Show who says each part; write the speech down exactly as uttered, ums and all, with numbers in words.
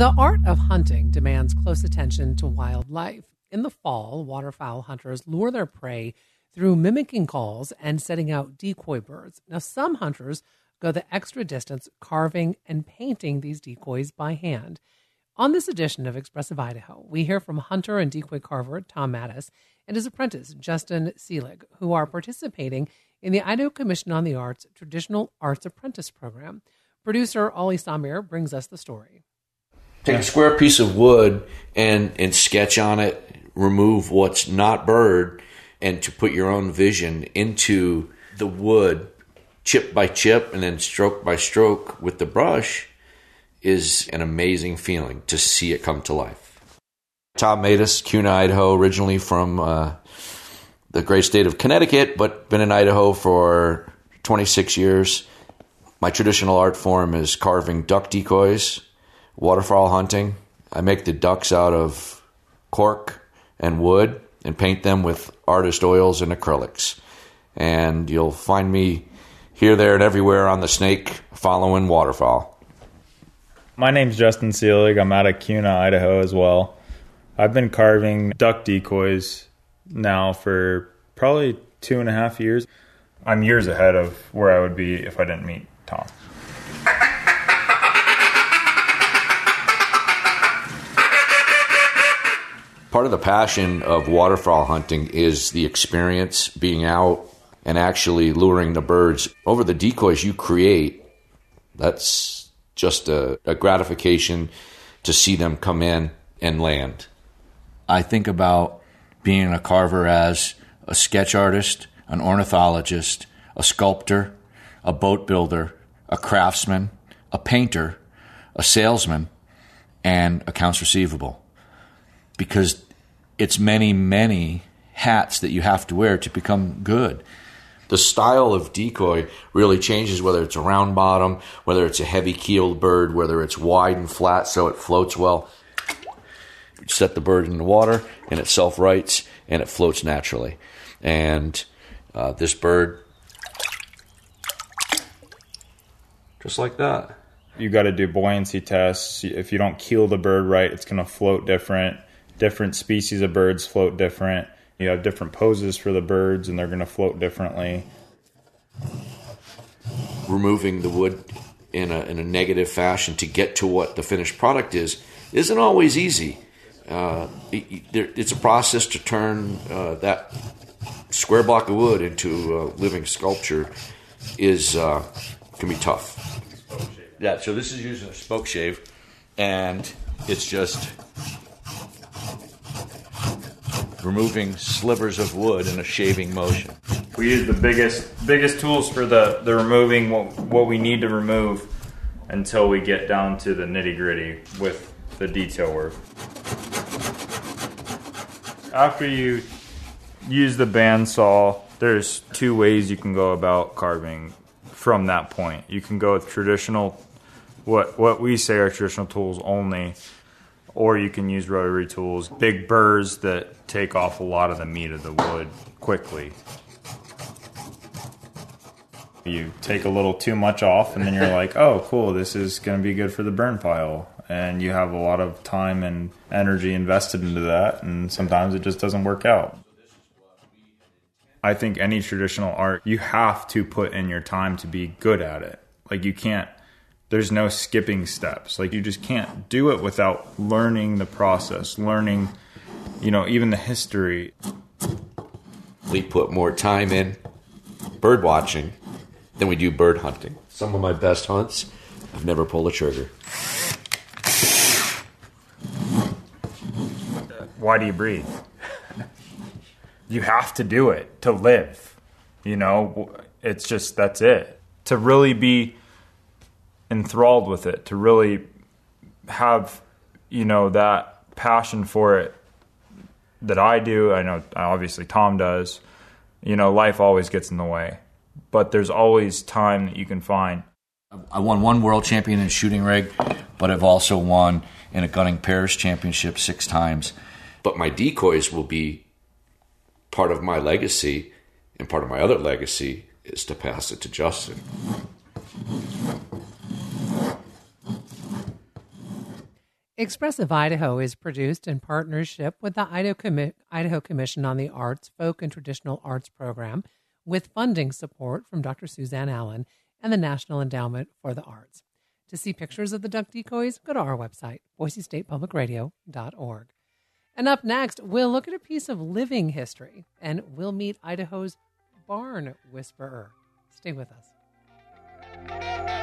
Speaker 1: The art of hunting demands close attention to wildlife. In the fall, waterfowl hunters lure their prey through mimicking calls and setting out decoy birds. Now, some hunters go the extra distance carving and painting these decoys by hand. On this edition of Expressive Idaho, we hear from hunter and decoy carver Tom Mattis and his apprentice Justin Seelig, who are participating in the Idaho Commission on the Arts Traditional Arts Apprentice Program. Producer Ollie Samir brings us the story.
Speaker 2: Take a square piece of wood and, and sketch on it, remove what's not bird, and to put your own vision into the wood, chip by chip, and then stroke by stroke with the brush is an amazing feeling to see it come to life. Tom Mattis, Kuna, Idaho, originally from uh, the great state of Connecticut, but been in Idaho for twenty-six years. My traditional art form is carving duck decoys, waterfowl hunting. I make the ducks out of cork and wood and paint them with artist oils and acrylics. And you'll find me here, there, and everywhere on the snake following waterfowl.
Speaker 3: My name's Justin Seelig. I'm out of Kuna, Idaho as well. I've been carving duck decoys now for probably two and a half years. I'm years ahead of where I would be if I didn't meet Tom.
Speaker 2: Part of the passion of waterfowl hunting is the experience, being out and actually luring the birds. Over the decoys you create, that's just a, a gratification to see them come in and land. I think about being a carver as a sketch artist, an ornithologist, a sculptor, a boat builder, a craftsman, a painter, a salesman, and accounts receivable. Because it's many, many hats that you have to wear to become good. The style of decoy really changes, whether it's a round bottom, whether it's a heavy-keeled bird, whether it's wide and flat so it floats well. You set the bird in the water, and it self-rights, and it floats naturally. And uh, this bird, just like that.
Speaker 3: You got to do buoyancy tests. If you don't keel the bird right, it's going to float different. Different species of birds float different. You have different poses for the birds, and they're going to float differently.
Speaker 2: Removing the wood in a in a negative fashion to get to what the finished product is isn't always easy. Uh, it, it's a process to turn uh, that square block of wood into a living sculpture is uh, can be tough. Yeah, so this is using a spoke shave, and it's just removing slivers of wood in a shaving motion.
Speaker 3: We use the biggest biggest tools for the, the removing what, what we need to remove until we get down to the nitty-gritty with the detail work. After you use the bandsaw, there's two ways you can go about carving from that point. You can go with traditional, what what we say are traditional tools only, or you can use rotary tools, big burrs that take off a lot of the meat of the wood quickly. You take a little too much off, and then you're like, oh, cool, this is going to be good for the burn pile. And you have a lot of time and energy invested into that, and sometimes it just doesn't work out. I think any traditional art, you have to put in your time to be good at it. Like, you can't, there's no skipping steps. Like, you just can't do it without learning the process, learning, you know, even the history.
Speaker 2: We put more time in bird watching than we do bird hunting. Some of my best hunts, I've never pulled a trigger.
Speaker 3: Why do you breathe? You have to do it to live. You know, it's just, that's it. To really be enthralled with it, to really have, you know, that passion for it that I do. I know obviously Tom does. You know, life always gets in the way, but there's always time that you can find.
Speaker 2: I won one world champion in shooting rig, but I've also won in a gunning pairs championship six times. But my decoys will be part of my legacy, and part of my other legacy is to pass it to Justin.
Speaker 1: Expressive Idaho is produced in partnership with the Idaho, Commi- Idaho Commission on the Arts Folk and Traditional Arts Program, with funding support from Doctor Suzanne Allen and the National Endowment for the Arts. To see pictures of the duck decoys, go to our website, boise state public radio dot org. And up next, we'll look at a piece of living history, and we'll meet Idaho's barn whisperer. Stay with us.